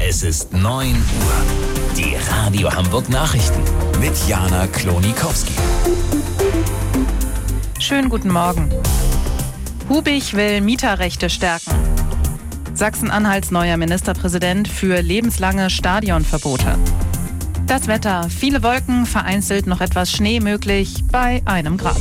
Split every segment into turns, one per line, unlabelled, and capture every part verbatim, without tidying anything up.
Es ist neun Uhr. Die Radio Hamburg Nachrichten mit Jana Klonikowski.
Schönen guten Morgen. Hubig will Mieterrechte stärken. Sachsen-Anhalts neuer Ministerpräsident für lebenslange Stadionverbote. Das Wetter: viele Wolken, vereinzelt noch etwas Schnee möglich bei einem Grad.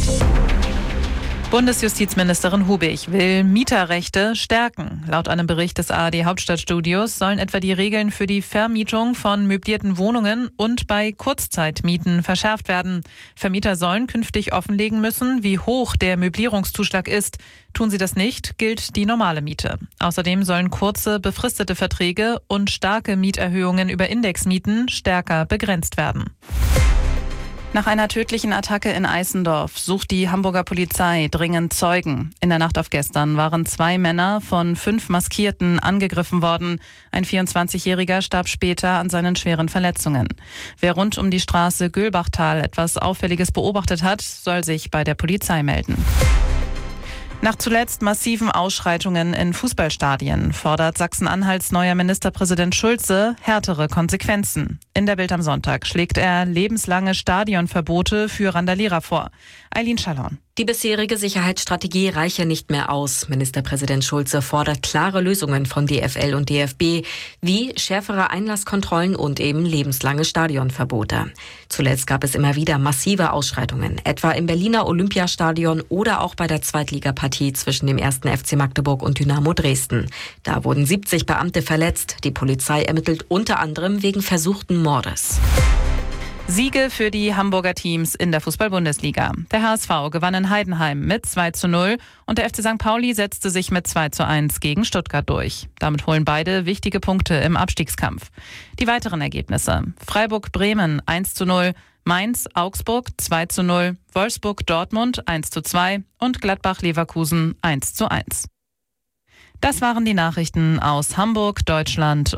Bundesjustizministerin Hubig will Mieterrechte stärken. Laut einem Bericht des A R D Hauptstadtstudios sollen etwa die Regeln für die Vermietung von möblierten Wohnungen und bei Kurzzeitmieten verschärft werden. Vermieter sollen künftig offenlegen müssen, wie hoch der Möblierungszuschlag ist. Tun sie das nicht, gilt die normale Miete. Außerdem sollen kurze, befristete Verträge und starke Mieterhöhungen über Indexmieten stärker begrenzt werden. Nach einer tödlichen Attacke in Eisendorf sucht die Hamburger Polizei dringend Zeugen. In der Nacht auf gestern waren zwei Männer von fünf Maskierten angegriffen worden. Ein vierundzwanzigjähriger starb später an seinen schweren Verletzungen. Wer rund um die Straße Gölbachtal etwas Auffälliges beobachtet hat, soll sich bei der Polizei melden. Nach zuletzt massiven Ausschreitungen in Fußballstadien fordert Sachsen-Anhalts neuer Ministerpräsident Schulze härtere Konsequenzen. In der Bild am Sonntag schlägt er lebenslange Stadionverbote für Randalierer vor. Eileen Schallhorn.
Die bisherige Sicherheitsstrategie reiche nicht mehr aus. Ministerpräsident Schulze fordert klare Lösungen von D F L und D F B, wie schärfere Einlasskontrollen und eben lebenslange Stadionverbote. Zuletzt gab es immer wieder massive Ausschreitungen, etwa im Berliner Olympiastadion oder auch bei der Zweitligapartie zwischen dem ersten F C Magdeburg und Dynamo Dresden. Da wurden siebzig Beamte verletzt. Die Polizei ermittelt unter anderem wegen versuchten Mordes.
Siege für die Hamburger Teams in der Fußball-Bundesliga. Der H S V gewann in Heidenheim mit zwei zu null und der F C Sankt Pauli setzte sich mit zwei zu eins gegen Stuttgart durch. Damit holen beide wichtige Punkte im Abstiegskampf. Die weiteren Ergebnisse: Freiburg-Bremen eins zu null, Mainz-Augsburg zwei zu null, Wolfsburg-Dortmund eins zu zwei und Gladbach-Leverkusen eins zu eins. Das waren die Nachrichten aus Hamburg, Deutschland